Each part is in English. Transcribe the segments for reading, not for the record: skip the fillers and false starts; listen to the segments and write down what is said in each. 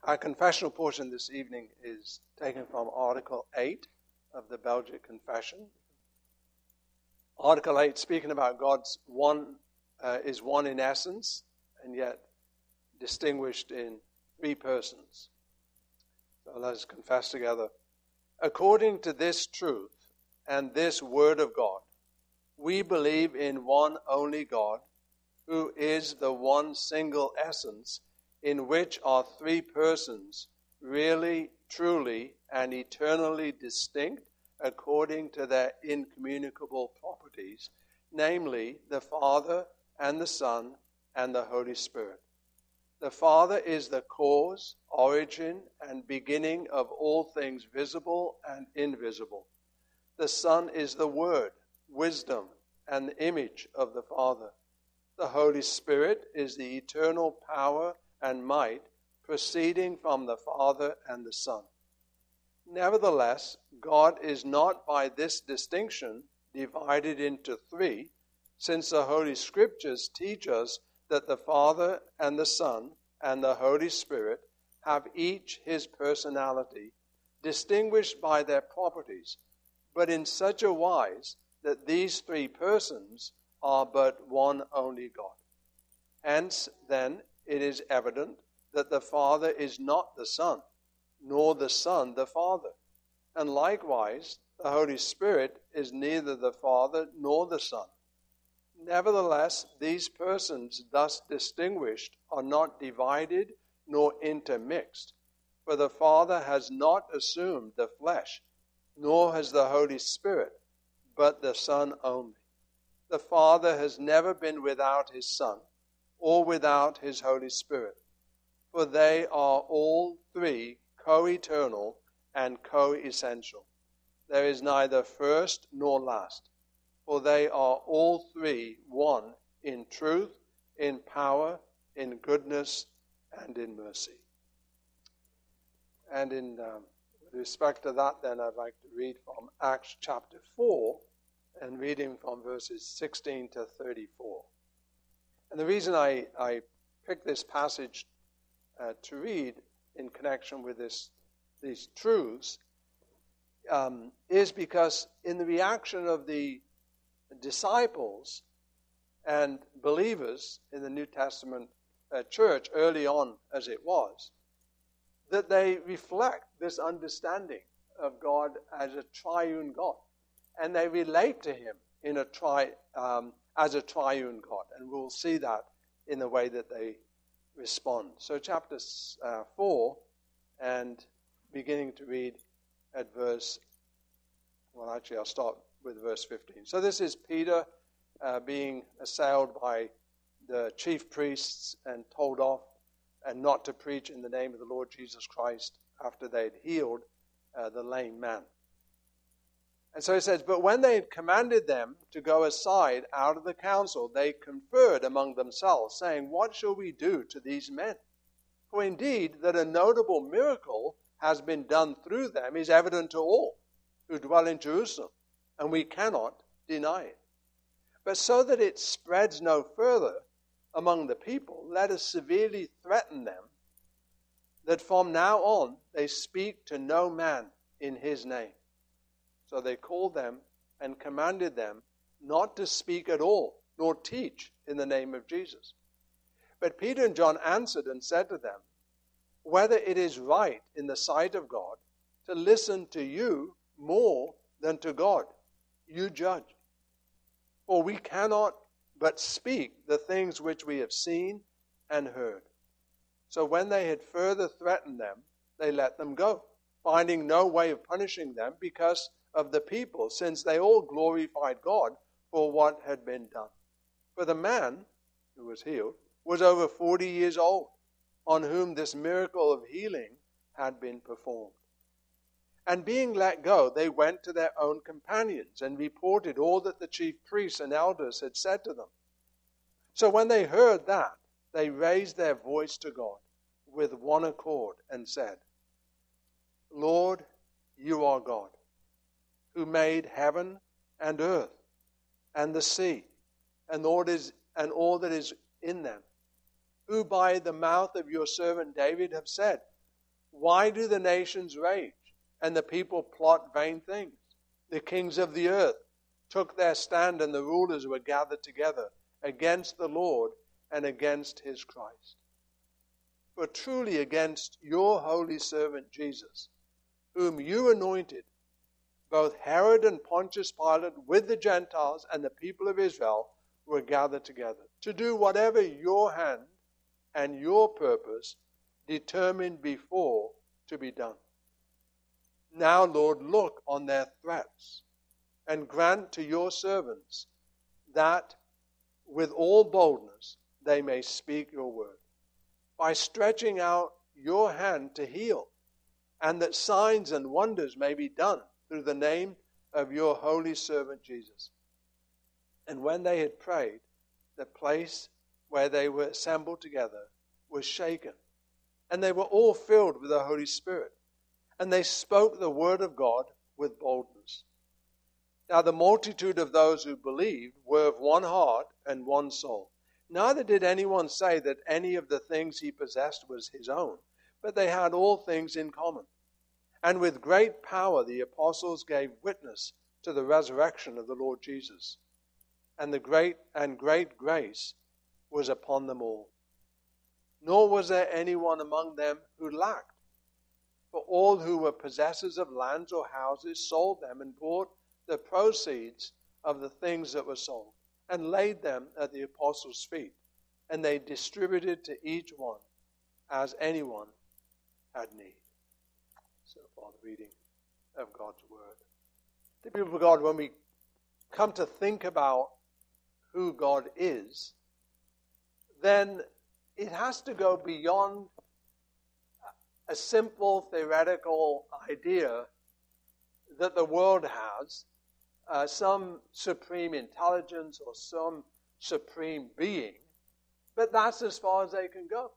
Our confessional portion this evening is taken from Article 8 of the Belgic Confession. Article 8, speaking about God's one, is one in essence, and yet distinguished in three persons. So let us confess together. According to this truth and this word of God, we believe in one only God, who is the one single essence, in which are three persons, really, truly, and eternally distinct according to their incommunicable properties, namely the Father and the Son and the Holy Spirit. The Father is the cause, origin, and beginning of all things visible and invisible. The Son is the Word, wisdom, and the image of the Father. The Holy Spirit is the eternal power and might proceeding from the Father and the Son. Nevertheless, God is not by this distinction divided into three, since the Holy Scriptures teach us that the Father and the Son and the Holy Spirit have each his personality, distinguished by their properties, but in such a wise that these three persons are but one only God. Hence, then, it is evident that the Father is not the Son, nor the Son the Father. And likewise, the Holy Spirit is neither the Father nor the Son. Nevertheless, these persons thus distinguished are not divided nor intermixed, for the Father has not assumed the flesh, nor has the Holy Spirit, but the Son only. The Father has never been without his Son, or without his Holy Spirit, for they are all three co-eternal and co-essential. There is neither first nor last, for they are all three one in truth, in power, in goodness, and in mercy. And in respect to that, then, I'd like to read from Acts chapter 4, and reading from verses 16 to 34. And the reason I picked this passage to read in connection with these truths is because in the reaction of the disciples and believers in the New Testament church, early on as it was, that they reflect this understanding of God as a triune God. And they relate to him in as a triune God. And we'll see that in the way that they respond. So chapter 4, and beginning to read at I'll start with verse 15. So this is Peter being assailed by the chief priests and told off and not to preach in the name of the Lord Jesus Christ after they'd healed the lame man. And so it says, but when they had commanded them to go aside out of the council, they conferred among themselves, saying, what shall we do to these men? For indeed that a notable miracle has been done through them is evident to all who dwell in Jerusalem, and we cannot deny it. But so that it spreads no further among the people, let us severely threaten them that from now on they speak to no man in his name. So they called them and commanded them not to speak at all, nor teach in the name of Jesus. But Peter and John answered and said to them, whether it is right in the sight of God to listen to you more than to God, you judge. For we cannot but speak the things which we have seen and heard. So when they had further threatened them, they let them go, finding no way of punishing them because of the people, since they all glorified God for what had been done. For the man who was healed was over 40 years old, on whom this miracle of healing had been performed. And being let go, they went to their own companions and reported all that the chief priests and elders had said to them. So when they heard that, they raised their voice to God with one accord and said, Lord, you are God, who made heaven and earth and the sea and all that is in them, who by the mouth of your servant David have said, Why do the nations rage and the people plot vain things? The kings of the earth took their stand, and the rulers were gathered together against the Lord and against his Christ. For truly against your holy servant Jesus, whom you anointed, both Herod and Pontius Pilate with the Gentiles and the people of Israel were gathered together to do whatever your hand and your purpose determined before to be done. Now, Lord, look on their threats and grant to your servants that with all boldness they may speak your word, by stretching out your hand to heal, and that signs and wonders may be done through the name of your holy servant Jesus. And when they had prayed, the place where they were assembled together was shaken, and they were all filled with the Holy Spirit, and they spoke the word of God with boldness. Now the multitude of those who believed were of one heart and one soul. Neither did anyone say that any of the things he possessed was his own, but they had all things in common. And with great power the apostles gave witness to the resurrection of the Lord Jesus. And great grace was upon them all. Nor was there anyone among them who lacked. For all who were possessors of lands or houses sold them and bought the proceeds of the things that were sold, and laid them at the apostles' feet. And they distributed to each one as anyone had need. So far, the reading of God's word. The people of God, when we come to think about who God is, then it has to go beyond a simple theoretical idea that the world has some supreme intelligence or some supreme being, but that's as far as they can go.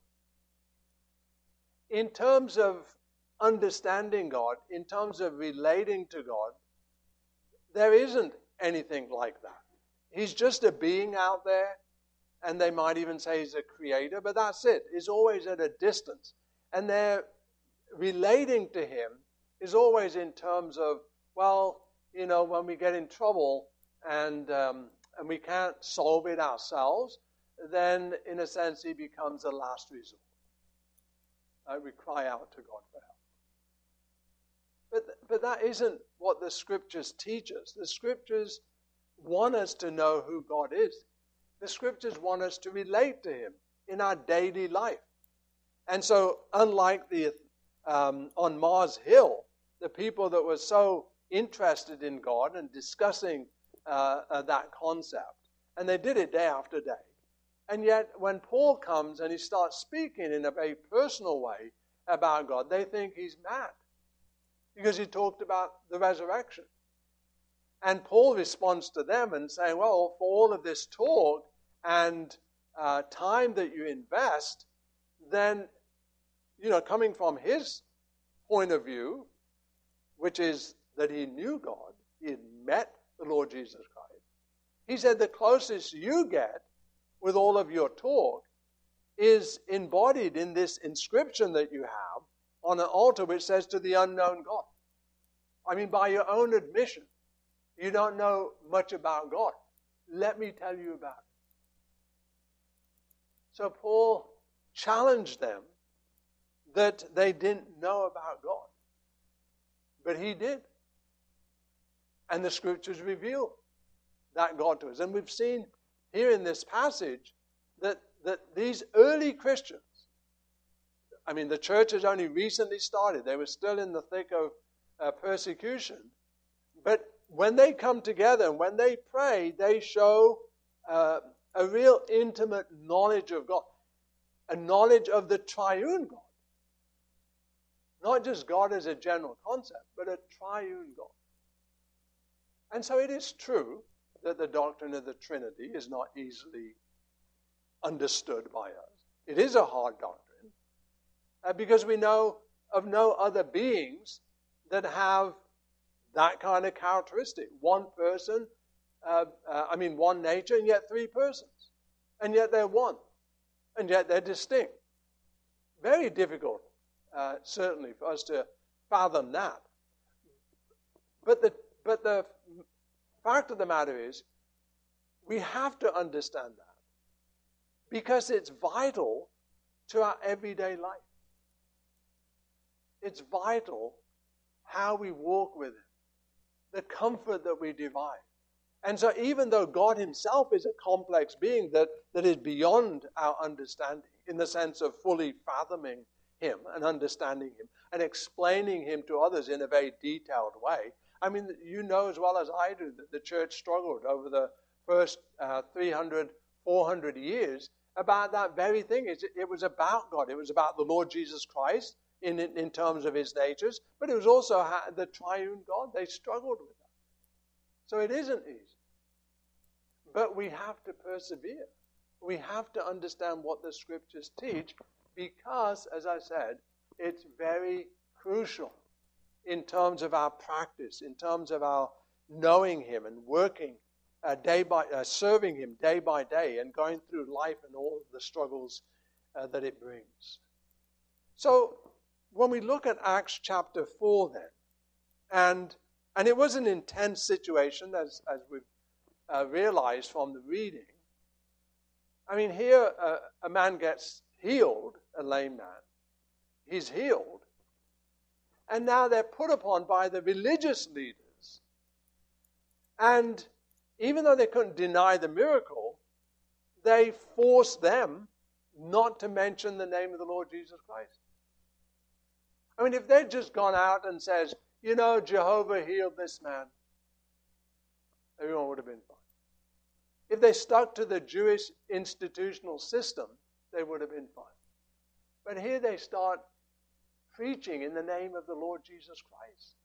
In terms of understanding God, in terms of relating to God, there isn't anything like that. He's just a being out there, and they might even say he's a creator, but that's it. He's always at a distance. And their relating to him is always in terms of, well, you know, when we get in trouble and we can't solve it ourselves, then in a sense he becomes a last resort. We cry out to God for help. But that isn't what the Scriptures teach us. The Scriptures want us to know who God is. The Scriptures want us to relate to him in our daily life. And so, unlike on Mars Hill, the people that were so interested in God and discussing that concept, and they did it day after day. And yet, when Paul comes and he starts speaking in a very personal way about God, they think he's mad because he talked about the resurrection. And Paul responds to them and saying, well, for all of this talk and time that you invest, then, you know, coming from his point of view, which is that he knew God, he had met the Lord Jesus Christ. He said the closest you get with all of your talk is embodied in this inscription that you have on an altar which says to the unknown God. I mean, by your own admission, you don't know much about God. Let me tell you about it. So Paul challenged them that they didn't know about God. But he did. And the Scriptures reveal that God to us. And we've seen here in this passage that these early Christians, I mean, the church has only recently started. They were still in the thick of persecution. But when they come together and when they pray, they show a real intimate knowledge of God, a knowledge of the triune God. Not just God as a general concept, but a triune God. And so it is true that the doctrine of the Trinity is not easily understood by us. It is a hard doctrine because we know of no other beings that have that kind of characteristic. One person, one nature, and yet three persons. And yet they're one. And yet they're distinct. Very difficult certainly, for us to fathom that. But the fact of the matter is, we have to understand that because it's vital to our everyday life. It's vital how we walk with Him, the comfort that we derive. And so even though God Himself is a complex being that is beyond our understanding, in the sense of fully fathoming Him and understanding Him and explaining Him to others in a very detailed way, I mean, you know as well as I do that the church struggled over the first 300, 400 years about that very thing. It was about God. It was about the Lord Jesus Christ in terms of His natures, but it was also the triune God. They struggled with that. So it isn't easy. But we have to persevere. We have to understand what the Scriptures teach because, as I said, it's very crucial in terms of our practice, in terms of our knowing Him and working serving Him day by day and going through life and all of the struggles that it brings. So when we look at Acts chapter 4 then, and it was an intense situation as we've realized from the reading. I mean, here a man gets healed, a lame man. He's healed. And now they're put upon by the religious leaders. And even though they couldn't deny the miracle, they forced them not to mention the name of the Lord Jesus Christ. I mean, if they'd just gone out and says, you know, Jehovah healed this man, everyone would have been fine. If they stuck to the Jewish institutional system, they would have been fine. But here they start preaching in the name of the Lord Jesus Christ.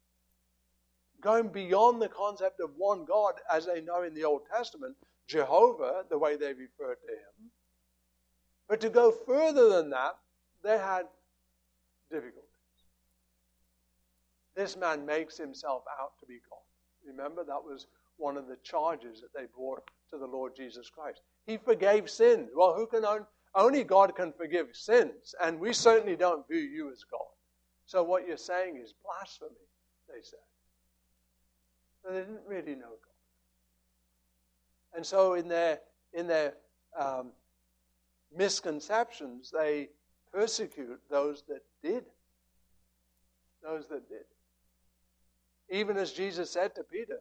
Going beyond the concept of one God, as they know in the Old Testament, Jehovah, the way they refer to Him. But to go further than that, they had difficulties. This man makes himself out to be God. Remember, that was one of the charges that they brought to the Lord Jesus Christ. He forgave sins. Well, only God can forgive sins, and we certainly don't view you as God. So what you're saying is blasphemy, they said. So they didn't really know God. And so in their misconceptions, they persecute those that did. Those that did. Even as Jesus said to Peter,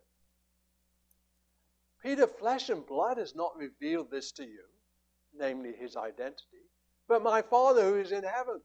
Peter, flesh and blood has not revealed this to you, namely His identity, but my Father who is in heaven.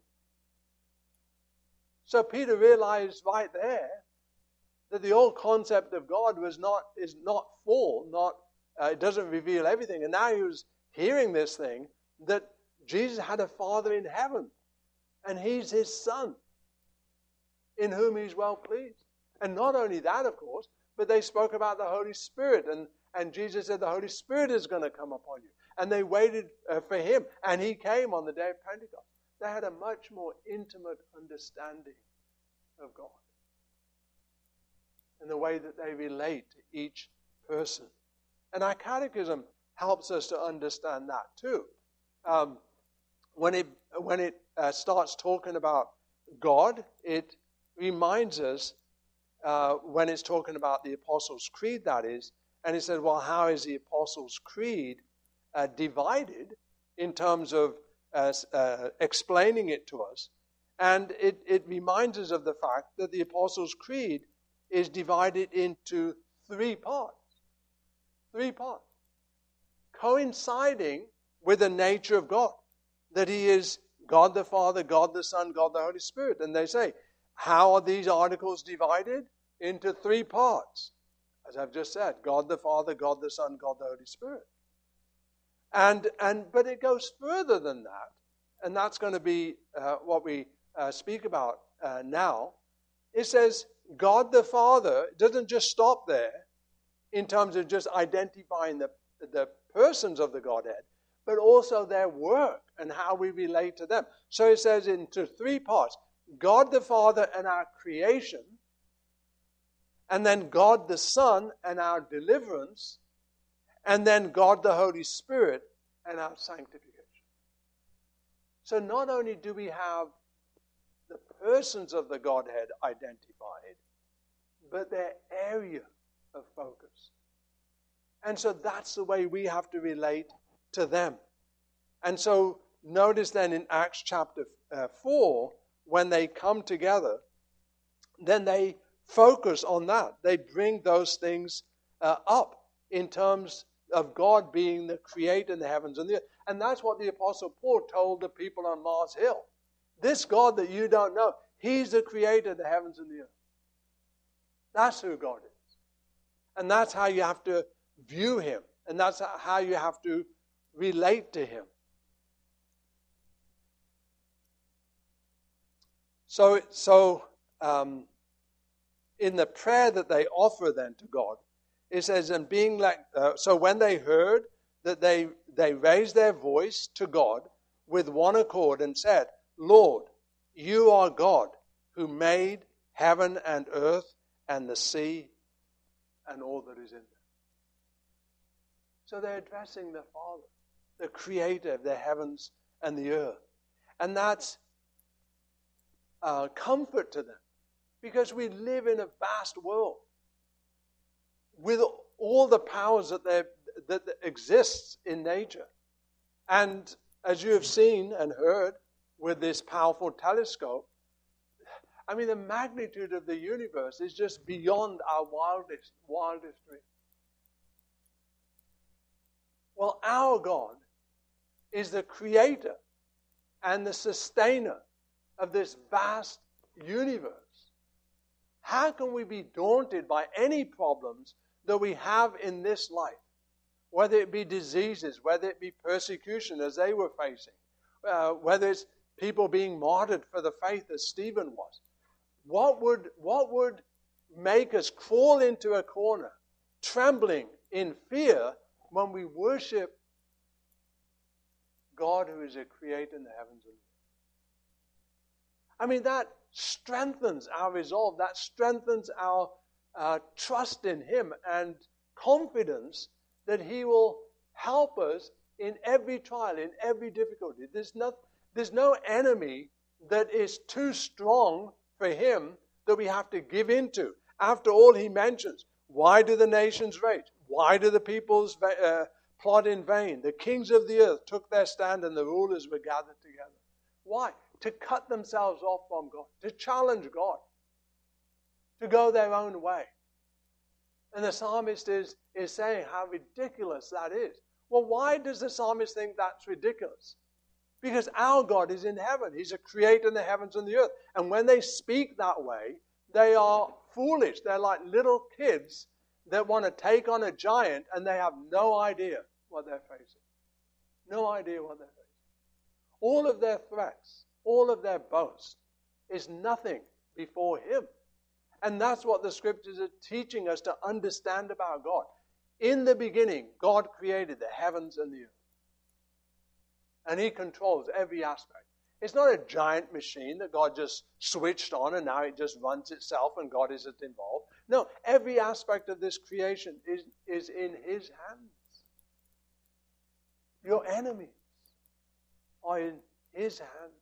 So Peter realized right there that the old concept of God is not full, it doesn't reveal everything. And now he was hearing this thing that Jesus had a Father in heaven, and He's His Son, in whom He's well pleased. And not only that, of course, but they spoke about the Holy Spirit, and Jesus said the Holy Spirit is going to come upon you. And they waited for Him, and He came on the day of Pentecost. They had a much more intimate understanding of God and the way that they relate to each person. And our catechism helps us to understand that too. When it starts talking about God, it reminds us, when it's talking about the Apostles' Creed, that is, and it said, well, how is the Apostles' Creed divided in terms of explaining it to us? And it reminds us of the fact that the Apostles' Creed is divided into three parts. Three parts. Coinciding with the nature of God. That He is God the Father, God the Son, God the Holy Spirit. And they say, how are these articles divided? Into three parts. As I've just said, God the Father, God the Son, God the Holy Spirit. But it goes further than that. And that's going to be what we speak about now. It says God the Father doesn't just stop there in terms of just identifying the persons of the Godhead, but also their work and how we relate to them. So it says into three parts: God the Father and our creation, and then God the Son and our deliverance, and then God the Holy Spirit and our sanctification. So not only do we have the persons of the Godhead identified, but their area of focus. And so that's the way we have to relate to them. And so notice then in Acts chapter 4, when they come together, then they focus on that. They bring those things up in terms of God being the creator in the heavens and the earth. And that's what the Apostle Paul told the people on Mars Hill. This God that you don't know, He's the creator of the heavens and the earth. That's who God is. And that's how you have to view Him. And that's how you have to relate to Him. So in the prayer that they offer then to God, it says, and being like, so when they heard that they raised their voice to God with one accord and said, Lord, you are God who made heaven and earth and the sea and all that is in them. So they're addressing the Father, the creator of the heavens and the earth. And that's comfort to them, because we live in a vast world with all the powers that exists in nature. And as you have seen and heard with this powerful telescope, I mean, the magnitude of the universe is just beyond our wildest dreams. Well, our God is the creator and the sustainer of this vast universe. How can we be daunted by any problems that we have in this life? Whether it be diseases, whether it be persecution as they were facing, whether it's people being martyred for the faith as Stephen was. What would make us crawl into a corner, trembling in fear, when we worship God who is a creator in the heavens and the earth? I mean, that strengthens our resolve. That strengthens our trust in Him and confidence that He will help us in every trial, in every difficulty. There's no enemy that is too strong for Him that we have to give into. After all, He mentions, why do the nations rage? Why do the peoples plot in vain? The kings of the earth took their stand and the rulers were gathered together. Why? To cut themselves off from God, to challenge God, to go their own way. And the psalmist is saying how ridiculous that is. Well, why does the psalmist think that's ridiculous? Because our God is in heaven. He's a creator in the heavens and the earth. And when they speak that way, they are foolish. They're like little kids that want to take on a giant and they have no idea what they're facing. No idea what they're facing. All of their threats, all of their boast is nothing before Him. And that's what the Scriptures are teaching us to understand about God. In the beginning, God created the heavens and the earth. And He controls every aspect. It's not a giant machine that God just switched on and now it just runs itself and God isn't involved. No, every aspect of this creation is in His hands. Your enemies are in His hands.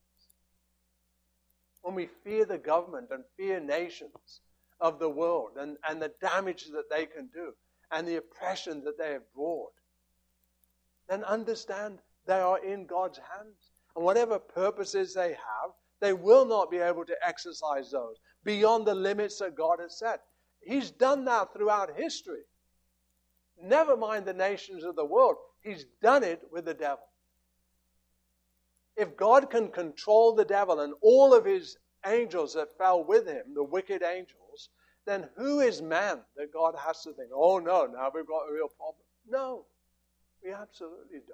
When we fear the government and fear nations of the world and the damage that they can do and the oppression that they have brought, then understand they are in God's hands. And whatever purposes they have, they will not be able to exercise those beyond the limits that God has set. He's done that throughout history. Never mind the nations of the world. He's done it with the devil. If God can control the devil and all of his angels that fell with him, the wicked angels, then who is man that God has to think, oh no, now we've got a real problem? No, we absolutely don't.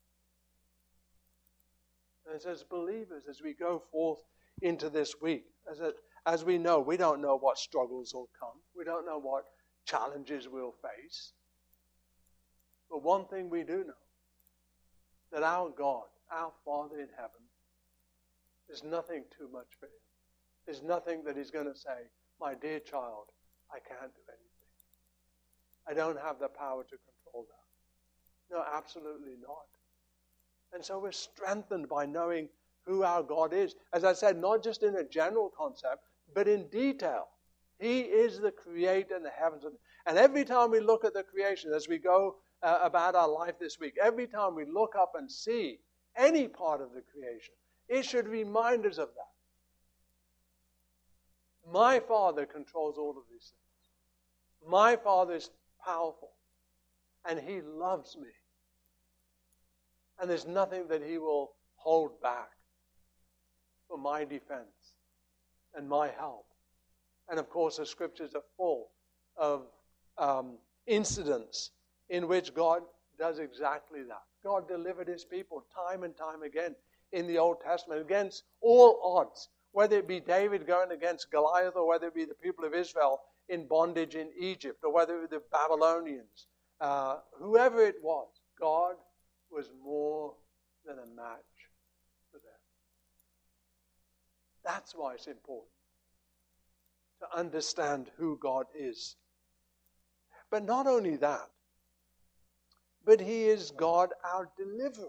And as believers, as we go forth into this week, as we know, we don't know what struggles will come. We don't know what challenges we'll face. But one thing we do know, that our God, our Father in heaven, there's nothing too much for Him. There's nothing that He's going to say, my dear child, I can't do anything. I don't have the power to control that. No, absolutely not. And so we're strengthened by knowing who our God is. As I said, not just in a general concept, but in detail. He is the creator in the heavens. And every time we look at the creation, as we go about our life this week, every time we look up and see any part of the creation, it should remind us of that. My Father controls all of these things. My Father is powerful, and He loves me. And there's nothing that He will hold back for my defense and my help. And of course, the scriptures are full of incidents in which God does exactly that. God delivered His people time and time again in the Old Testament against all odds, whether it be David going against Goliath, or whether it be the people of Israel in bondage in Egypt, or whether it be the Babylonians. Whoever it was, God was more than a match for them. That's why it's important to understand who God is. But not only that, but He is God, our deliverer.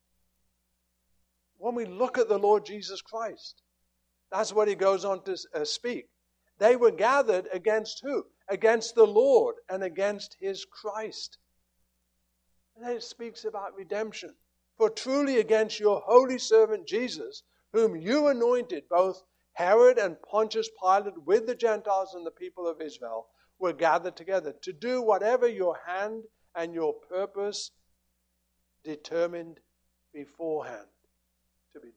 When we look at the Lord Jesus Christ, that's what He goes on to speak. They were gathered against who? Against the Lord and against His Christ. And then it speaks about redemption. For truly against your holy servant Jesus, whom you anointed, both Herod and Pontius Pilate with the Gentiles and the people of Israel were gathered together to do whatever your hand and your purpose determined beforehand to be done.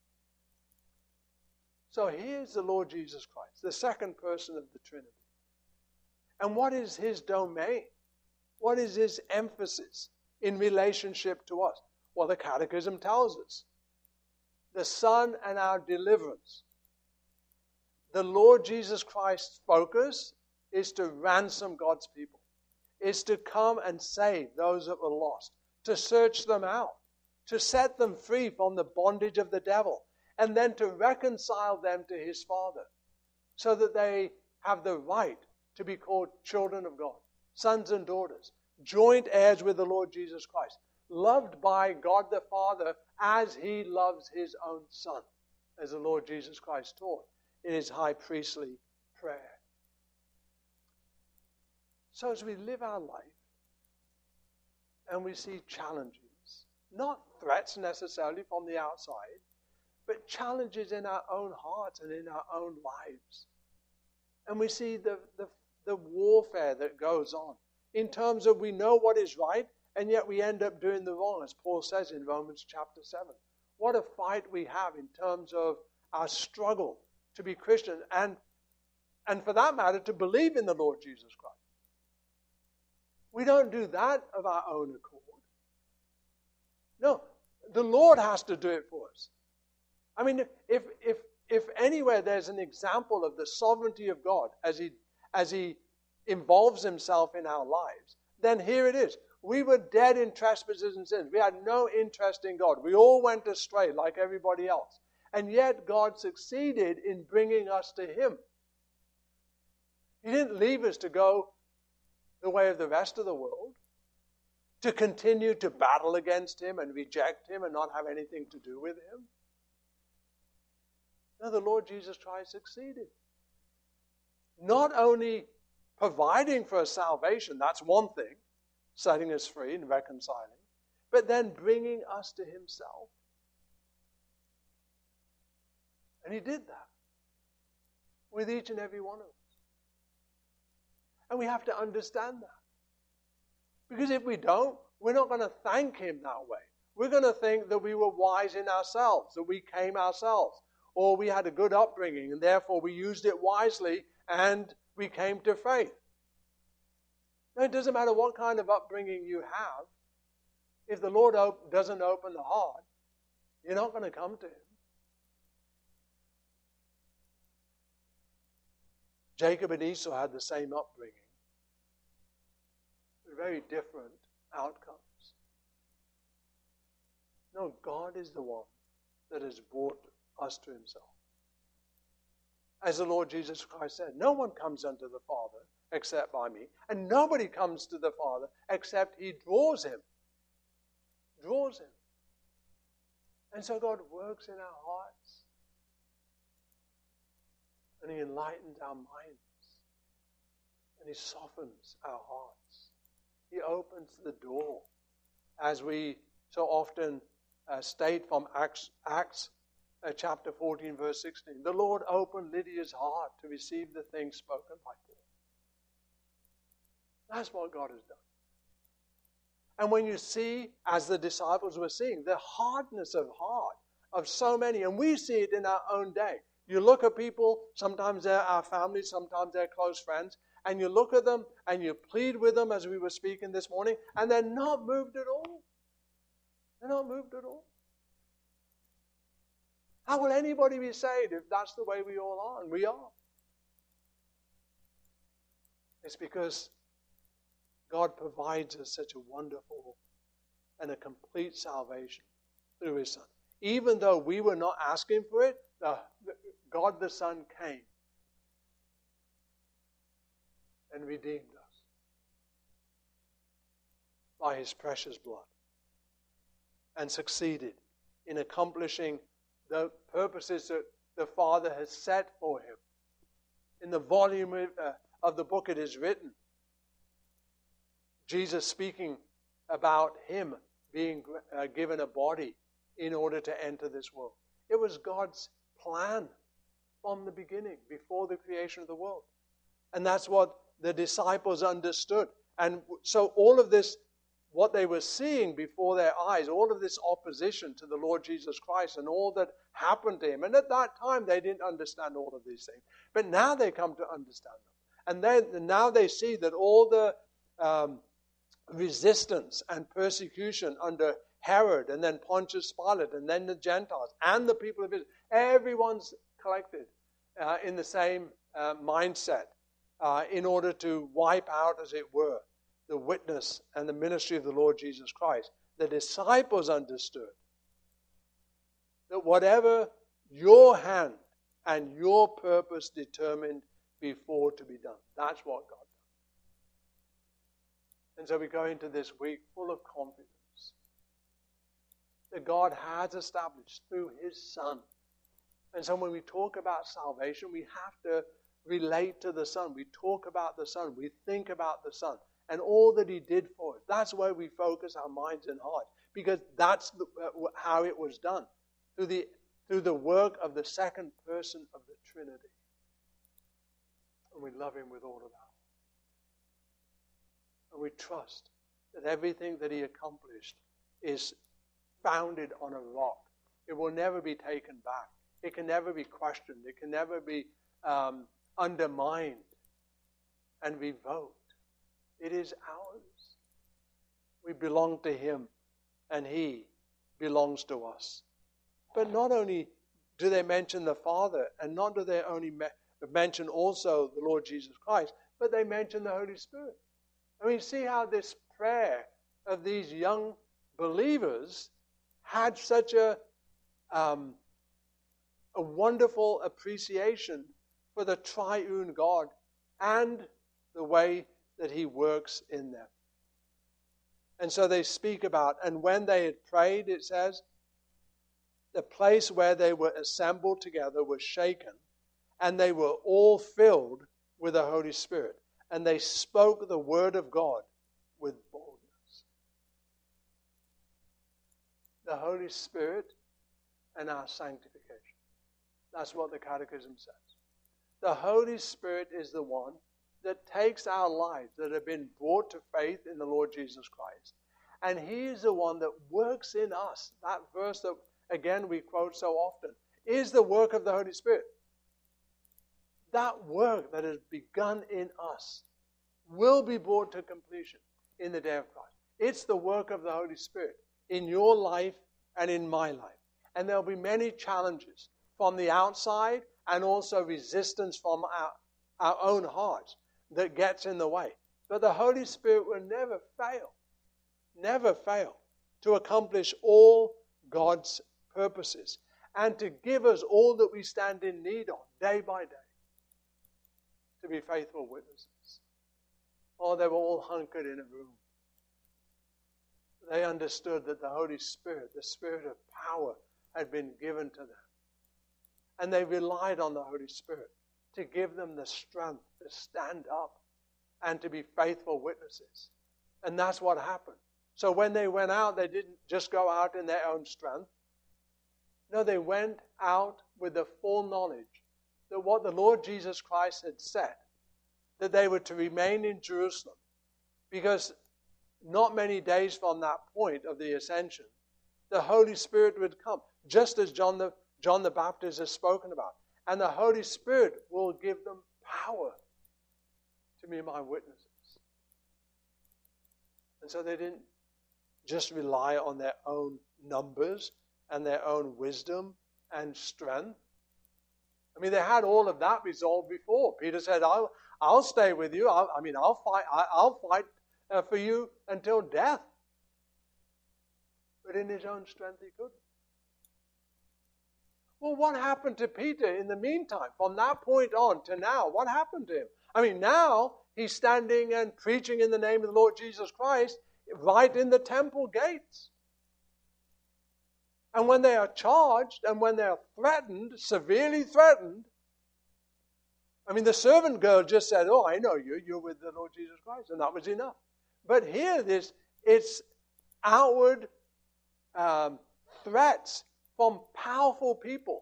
So here's the Lord Jesus Christ, the second person of the Trinity. And what is His domain? What is His emphasis in relationship to us? Well, the Catechism tells us. The Son and our deliverance. The Lord Jesus Christ's focus is to ransom God's people, is to come and save those that were lost, to search them out, to set them free from the bondage of the devil, and then to reconcile them to His Father, so that they have the right to be called children of God, sons and daughters, joint heirs with the Lord Jesus Christ, loved by God the Father as He loves His own Son, as the Lord Jesus Christ taught in His high priestly prayer. So as we live our life and we see challenges, not threats necessarily from the outside, but challenges in our own hearts and in our own lives. And we see the warfare that goes on in terms of we know what is right, and yet we end up doing the wrong, as Paul says in Romans chapter 7. What a fight we have in terms of our struggle to be Christian and for that matter, to believe in the Lord Jesus Christ. We don't do that of our own accord. No, the Lord has to do it for us. I mean, if anywhere there's an example of the sovereignty of God as He involves Himself in our lives, then here it is. We were dead in trespasses and sins. We had no interest in God. We all went astray like everybody else. And yet God succeeded in bringing us to Him. He didn't leave us to go the way of the rest of the world, to continue to battle against Him and reject Him and not have anything to do with Him. No, the Lord Jesus Christ succeeded. Not only providing for us salvation, that's one thing, setting us free and reconciling, but then bringing us to Himself. And He did that with each and every one of us. And we have to understand that. Because if we don't, we're not going to thank Him that way. We're going to think that we were wise in ourselves, that we came ourselves, or we had a good upbringing and therefore we used it wisely and we came to faith. No, it doesn't matter what kind of upbringing you have. If the Lord doesn't open the heart, you're not going to come to Him. Jacob and Esau had the same upbringing, but very different outcomes. No, God is the one that has brought us to Himself. As the Lord Jesus Christ said, no one comes unto the Father except by me, and nobody comes to the Father except He draws him. Draws him. And so God works in our hearts. And He enlightens our minds. And He softens our hearts. He opens the door. As we so often state from Acts chapter 14, verse 16. The Lord opened Lydia's heart to receive the things spoken by Paul. That's what God has done. And when you see, as the disciples were seeing, the hardness of heart of so many, and we see it in our own day. You look at people, sometimes they're our families, sometimes they're close friends, and you look at them and you plead with them as we were speaking this morning, and they're not moved at all. They're not moved at all. How will anybody be saved if that's the way we all are? And we are. It's because God provides us such a wonderful and a complete salvation through His Son. Even though we were not asking for it, God the Son came and redeemed us by His precious blood and succeeded in accomplishing the purposes that the Father has set for Him. In the volume of the book it is written, Jesus speaking about Him being given a body in order to enter this world. It was God's plan from the beginning, before the creation of the world. And that's what the disciples understood. And so all of this, what they were seeing before their eyes, all of this opposition to the Lord Jesus Christ and all that happened to Him. And at that time, they didn't understand all of these things. But now they come to understand them. And then now they see that all the resistance and persecution under Herod and then Pontius Pilate and then the Gentiles and the people of Israel, everyone's collected in the same mindset in order to wipe out, as it were, the witness and the ministry of the Lord Jesus Christ. The disciples understood that whatever your hand and your purpose determined before to be done, that's what God done. And so we go into this week full of confidence that God has established through His Son. And so when we talk about salvation, we have to relate to the Son. We talk about the Son. We think about the Son and all that He did for us. That's where we focus our minds and hearts, because that's how it was done, through the work of the second person of the Trinity. And we love Him with all of our heart. And we trust that everything that He accomplished is founded on a rock. It will never be taken back. It can never be questioned. It can never be undermined and revoked. It is ours. We belong to Him, and He belongs to us. But not only do they mention the Father, and not do they only mention also the Lord Jesus Christ, but they mention the Holy Spirit. I mean, see how this prayer of these young believers had such a wonderful appreciation for the triune God and the way that He works in them. And so they speak about, and when they had prayed, it says, the place where they were assembled together was shaken, and they were all filled with the Holy Spirit. And they spoke the word of God with boldness. The Holy Spirit and our sanctification. That's what the Catechism says. The Holy Spirit is the one that takes our lives that have been brought to faith in the Lord Jesus Christ, and He is the one that works in us. That verse that, again, we quote so often, is the work of the Holy Spirit. That work that has begun in us will be brought to completion in the day of Christ. It's the work of the Holy Spirit in your life and in my life. And there'll be many challenges from the outside and also resistance from our own hearts that gets in the way. But the Holy Spirit will never fail to accomplish all God's purposes and to give us all that we stand in need of day by day to be faithful witnesses. Oh, they were all hunkered in a room. They understood that the Holy Spirit, the Spirit of power, had been given to them. And they relied on the Holy Spirit to give them the strength to stand up and to be faithful witnesses. And that's what happened. So when they went out, they didn't just go out in their own strength. No, they went out with the full knowledge that what the Lord Jesus Christ had said, that they were to remain in Jerusalem, because not many days from that point of the ascension, the Holy Spirit would come, just as John the Baptist has spoken about. And the Holy Spirit will give them power to be my witnesses. And so they didn't just rely on their own numbers and their own wisdom and strength. I mean, they had all of that resolved before. Peter said, I'll stay with you. I'll fight for you until death. But in his own strength he couldn't. Well, what happened to Peter in the meantime? From that point on to now, what happened to him? I mean, now he's standing and preaching in the name of the Lord Jesus Christ right in the temple gates. And when they are charged and when they are threatened, severely threatened, I mean, the servant girl just said, oh, I know you. You're with the Lord Jesus Christ. And that was enough. But here, it's outward threats from powerful people.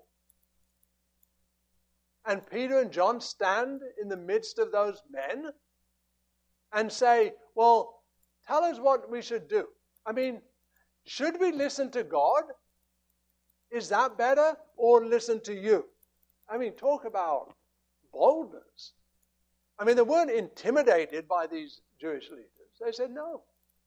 And Peter and John stand in the midst of those men and say, well, tell us what we should do. I mean, should we listen to God? Is that better? Or listen to you? I mean, talk about boldness. I mean, they weren't intimidated by these Jewish leaders. They said, no.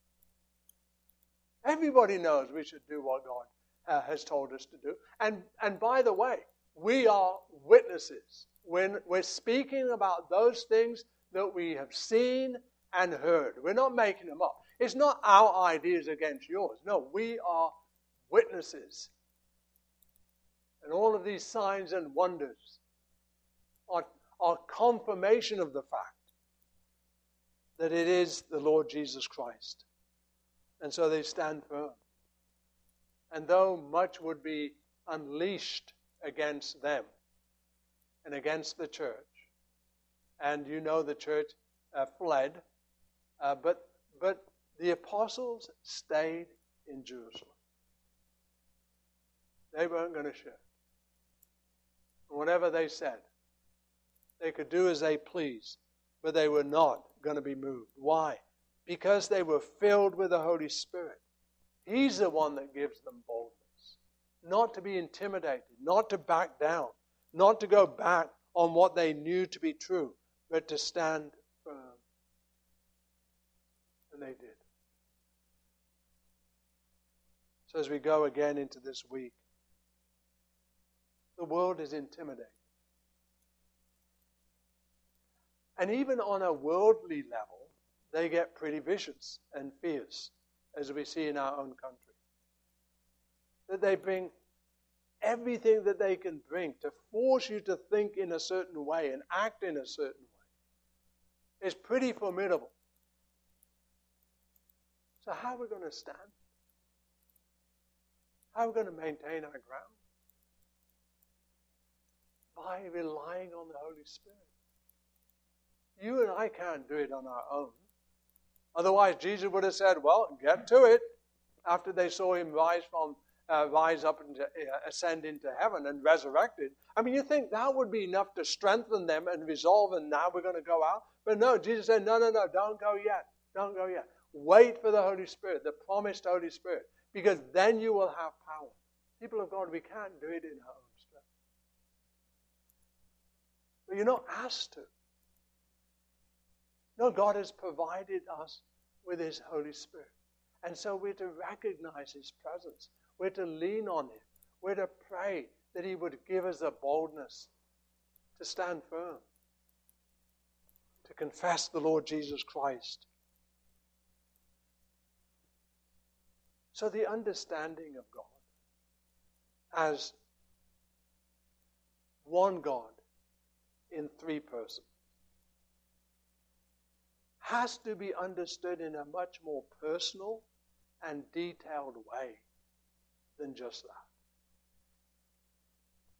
Everybody knows we should do what God has told us to do. And by the way, we are witnesses when we're speaking about those things that we have seen and heard. We're not making them up. It's not our ideas against yours. No, we are witnesses. And all of these signs and wonders are confirmation of the fact that it is the Lord Jesus Christ. And so they stand firm. And though much would be unleashed against them and against the church, and you know the church fled, but the apostles stayed in Jerusalem. They weren't going to shift. Whatever they said, they could do as they pleased, but they were not going to be moved. Why? Because they were filled with the Holy Spirit. He's the one that gives them boldness. Not to be intimidated, not to back down, not to go back on what they knew to be true, but to stand firm. And they did. So as we go again into this week, the world is intimidated. And even on a worldly level, they get pretty vicious and fierce, as we see in our own country. That they bring everything that they can bring to force you to think in a certain way and act in a certain way. It's pretty formidable. So how are we going to stand? How are we going to maintain our ground? By relying on the Holy Spirit. You and I can't do it on our own. Otherwise, Jesus would have said, well, get to it. After they saw him rise up and ascend into heaven and resurrected. I mean, you think that would be enough to strengthen them and resolve, and now we're going to go out? But no, Jesus said, no, don't go yet. Don't go yet. Wait for the Holy Spirit, the promised Holy Spirit, because then you will have power. People of God, we can't do it in our own strength. But you're not asked to. No, God has provided us with His Holy Spirit. And so we're to recognize His presence. We're to lean on Him. We're to pray that He would give us the boldness to stand firm, to confess the Lord Jesus Christ. So the understanding of God as one God in three persons has to be understood in a much more personal and detailed way than just that.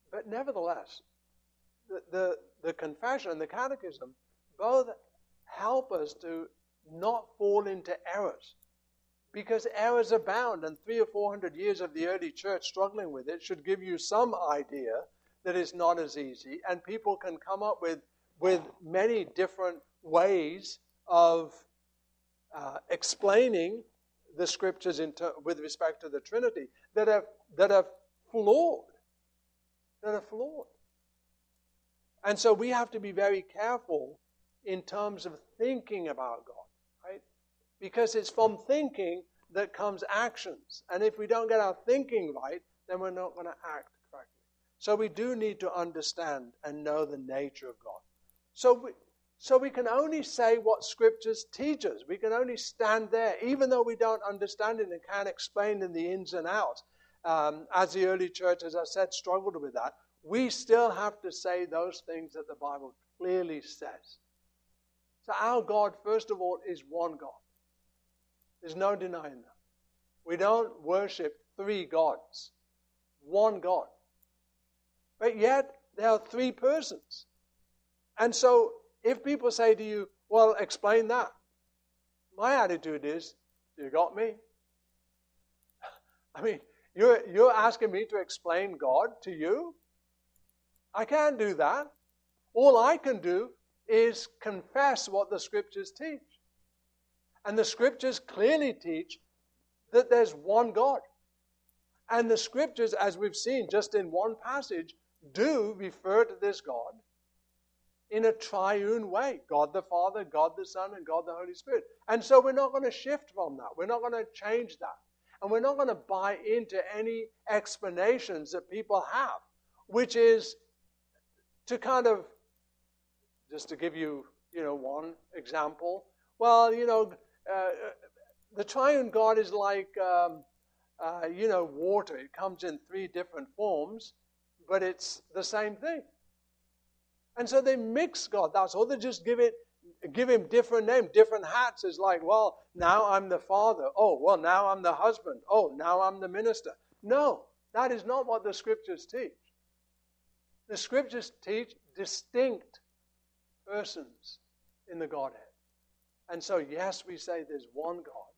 But nevertheless, the confession and the catechism both help us to not fall into errors. Because errors abound, and 300 or 400 years of the early church struggling with it should give you some idea that it's not as easy, and people can come up with many different ways of explaining the scriptures with respect to the Trinity that are flawed. That are flawed. And so we have to be very careful in terms of thinking about God, right? Because it's from thinking that comes actions. And if we don't get our thinking right, then we're not going to act correctly. So we do need to understand and know the nature of God. So we can only say what Scriptures teach us. We can only stand there, even though we don't understand it and can't explain in the ins and outs. As the early church, as I said, struggled with that. We still have to say those things that the Bible clearly says. So our God, first of all, is one God. There's no denying that. We don't worship three gods. One God. But yet, there are three persons. And so, if people say to you, well, explain that. My attitude is, you got me? I mean, you're asking me to explain God to you? I can't do that. All I can do is confess what the Scriptures teach. And the Scriptures clearly teach that there's one God. And the Scriptures, as we've seen just in one passage, do refer to this God in a triune way. God the Father, God the Son, and God the Holy Spirit. And so we're not going to shift from that. We're not going to change that. And we're not going to buy into any explanations that people have, which is to kind of, just to give you, one example. Well, the triune God is like, water. It comes in three different forms, but it's the same thing. And so they mix God. That's all. They just give him different names, different hats. It's like, well, now I'm the father. Oh, well, now I'm the husband. Oh, now I'm the minister. No, that is not what the Scriptures teach. The Scriptures teach distinct persons in the Godhead. And so, yes, we say there's one God.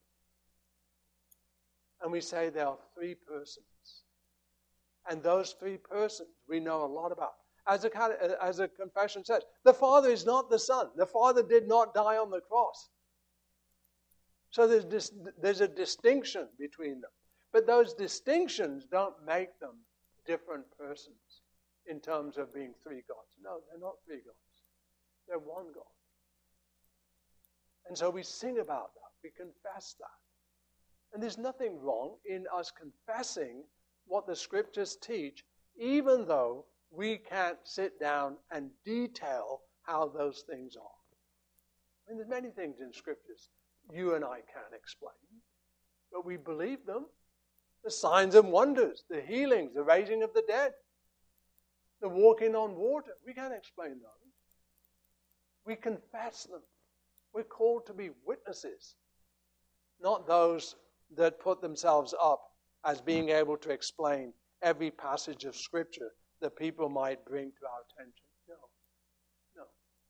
And we say there are three persons. And those three persons we know a lot about. As a confession says, the Father is not the Son. The Father did not die on the cross. So there's a distinction between them. But those distinctions don't make them different persons in terms of being three gods. No, they're not three gods. They're one God. And so we sing about that. We confess that. And there's nothing wrong in us confessing what the Scriptures teach, even though we can't sit down and detail how those things are. I mean, there's many things in Scriptures you and I can't explain, but we believe them. The signs and wonders, the healings, the raising of the dead, the walking on water. We can't explain those. We confess them. We're called to be witnesses, not those that put themselves up as being able to explain every passage of Scripture that people might bring to our attention. No.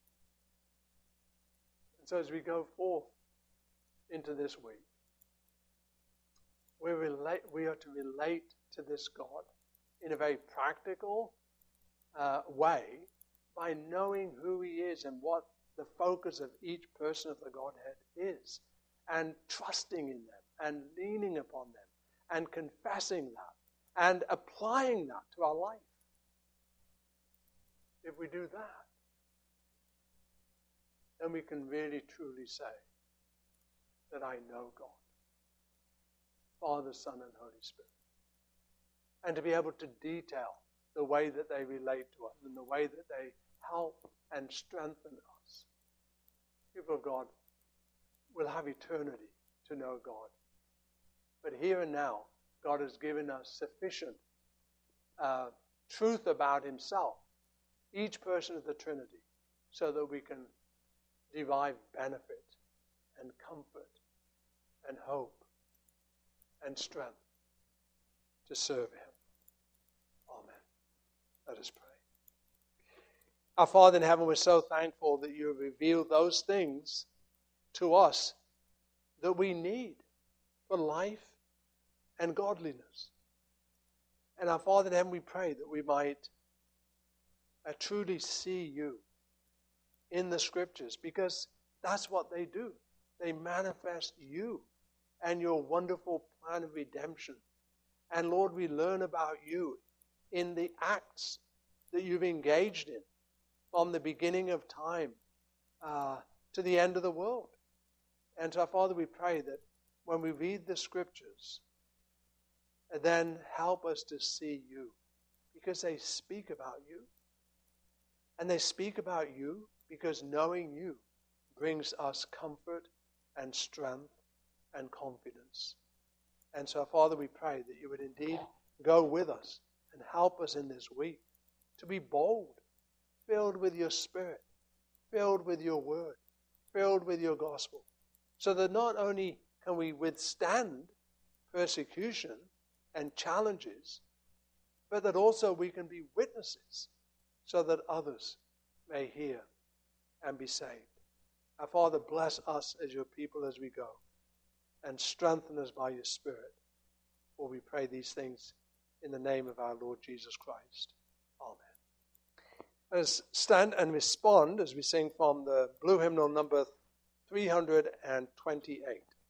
And so as we go forth into this week, we are to relate to this God in a very practical way by knowing who He is and what the focus of each person of the Godhead is, and trusting in them and leaning upon them and confessing that and applying that to our life. If we do that, then we can really truly say that I know God, Father, Son, and Holy Spirit. And to be able to detail the way that they relate to us and the way that they help and strengthen us. People of God will have eternity to know God. But here and now, God has given us sufficient truth about Himself, each person of the Trinity, so that we can derive benefit and comfort and hope and strength to serve Him. Amen. Let us pray. Our Father in heaven, we're so thankful that you have revealed those things to us that we need for life and godliness. And our Father in heaven, we pray that we might truly see you in the Scriptures, because that's what they do. They manifest you and your wonderful plan of redemption. And Lord, we learn about you in the acts that you've engaged in from the beginning of time to the end of the world. And so, Father, we pray that when we read the Scriptures, then help us to see you, because they speak about you. And they speak about you because knowing you brings us comfort and strength and confidence. And so, Father, we pray that you would indeed go with us and help us in this week to be bold, filled with your Spirit, filled with your word, filled with your gospel, so that not only can we withstand persecution and challenges, but that also we can be witnesses so that others may hear and be saved. Our Father, bless us as your people as we go, and strengthen us by your Spirit. For we pray these things in the name of our Lord Jesus Christ. Amen. Let us stand and respond as we sing from the blue hymnal number 328.